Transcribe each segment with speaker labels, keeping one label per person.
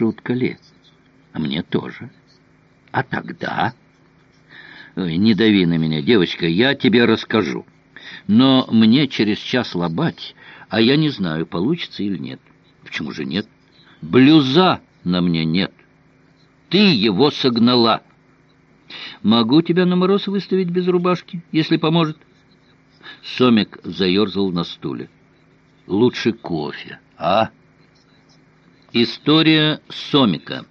Speaker 1: шутка ли? А мне тоже. А тогда... Ой, не дави на меня, девочка, я тебе расскажу. Но мне через час лобать, а я не знаю, получится или нет. Почему же нет? Блюза на мне нет. Ты его согнала. Могу тебя на мороз выставить без рубашки, если поможет. Сомик заерзал на стуле. Лучше кофе, а? История Сомика.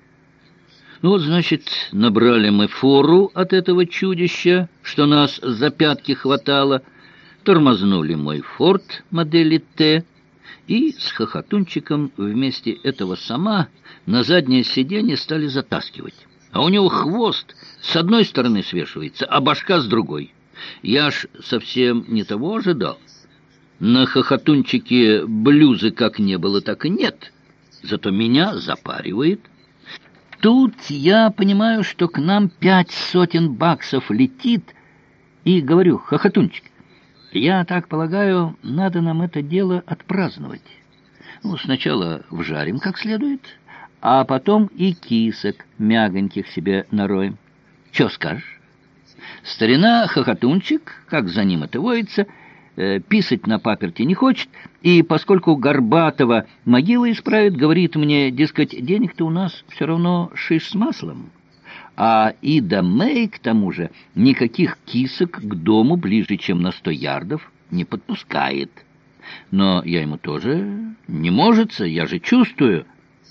Speaker 1: Ну вот, значит, набрали мы фору от этого чудища, что нас за пятки хватало, тормознули мой «Форд» модели «Т», и с хохотунчиком вместе этого сама на заднее сиденье стали затаскивать. А у него хвост с одной стороны свешивается, а башка с другой. Я ж совсем не того ожидал. На хохотунчике блюзы как не было, так и нет. Зато меня запаривает. Тут я понимаю, что к нам 500 баксов летит, и говорю: хохотунчик, я так полагаю, надо нам это дело отпраздновать. Ну, сначала вжарим как следует, а потом и кисок мягоньких себе нароем. Че скажешь? Старина хохотунчик, как за ним это водится, писать на паперти не хочет, и поскольку Горбатова могила исправит, говорит мне, дескать, денег-то у нас все равно шиш с маслом. А Ида Мэй, к тому же, никаких кисок к дому ближе, чем на 100 ярдов, не подпускает. Но я ему тоже не можется, я же чувствую.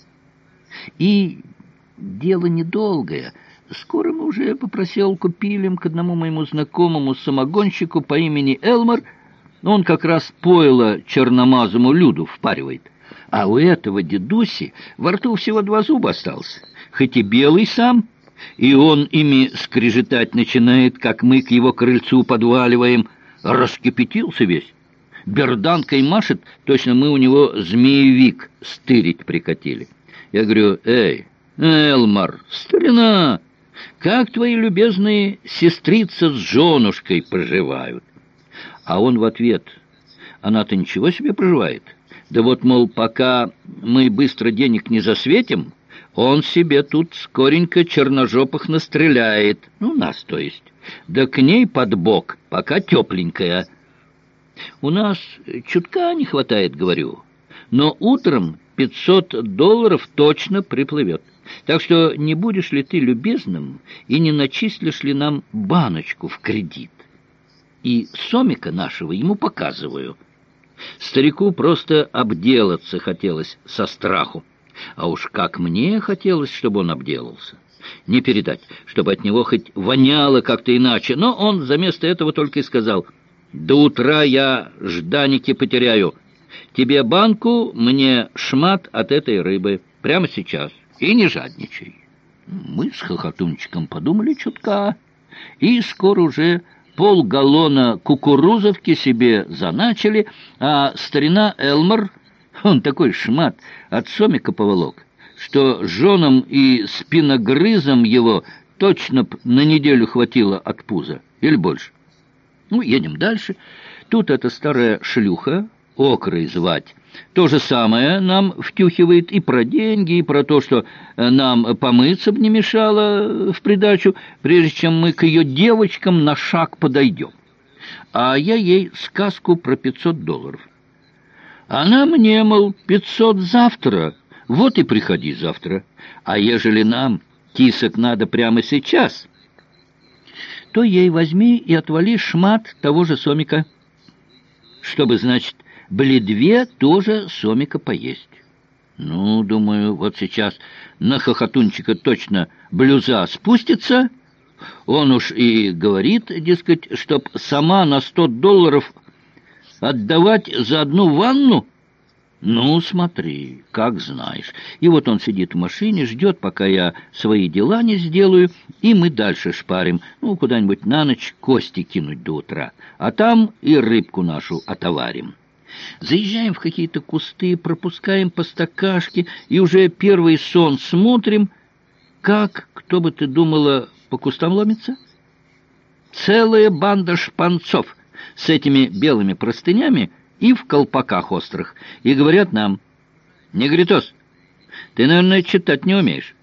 Speaker 1: И дело недолгое. Скоро мы уже по проселку пилим к одному моему знакомому самогонщику по имени Элмар. Он как раз пойло черномазому люду впаривает. А у этого дедуси во рту всего 2 зуба остался, хоть и белый сам, и он ими скрежетать начинает, как мы к его крыльцу подваливаем. Раскипятился весь. Берданкой машет, точно мы у него змеевик стырить прикатили. Я говорю: эй, Элмар, старина, как твои любезные сестрица с женушкой поживают? А он в ответ: она-то ничего себе проживает. Да вот, мол, пока мы быстро денег не засветим, он себе тут скоренько черножопых настреляет. Ну, нас, то есть. Да к ней под бок, пока тепленькая. У нас чутка не хватает, говорю, но утром $500 точно приплывет. Так что не будешь ли ты любезным и не начислишь ли нам баночку в кредит? И Сомика нашего ему показываю. Старику просто обделаться хотелось со страху. А уж как мне хотелось, чтобы он обделался. Не передать, чтобы от него хоть воняло как-то иначе. Но он вместо этого только и сказал: до утра я жданики потеряю. Тебе банку, мне шмат от этой рыбы. Прямо сейчас. И не жадничай. Мы с хохотунчиком подумали чутка, и скоро уже полгаллона кукурузовки себе заначили, а старина Элмар, он такой шмат от Сомика поволок, что женам и спиногрызам его точно б на неделю хватило от пуза, или больше. Ну, едем дальше. Тут эта старая шлюха, Окрой звать, то же самое нам втюхивает и про деньги, и про то, что нам помыться б не мешало в придачу, прежде чем мы к ее девочкам на шаг подойдем. А я ей сказку про $500. Она мне, мол, 500 завтра, вот и приходи завтра. А ежели нам кисок надо прямо сейчас, то ей возьми и отвали шмат того же Сомика, чтобы, значит, были 2 тоже Сомика поесть. Ну, думаю, вот сейчас на хохотунчика точно блюза спустится. Он уж и говорит, дескать, чтоб сама на $100 отдавать за одну ванну. Ну, смотри, как знаешь. И вот он сидит в машине, ждет, пока я свои дела не сделаю, и мы дальше шпарим. Ну, куда-нибудь на ночь кости кинуть до утра, а там и рыбку нашу отоварим. Заезжаем в какие-то кусты, пропускаем по стакашке, и уже первый сон смотрим, как, кто бы ты думала, по кустам ломится? Целая банда шпанцов с этими белыми простынями и в колпаках острых. И говорят нам: «Негритос, Ты, наверное, читать не умеешь.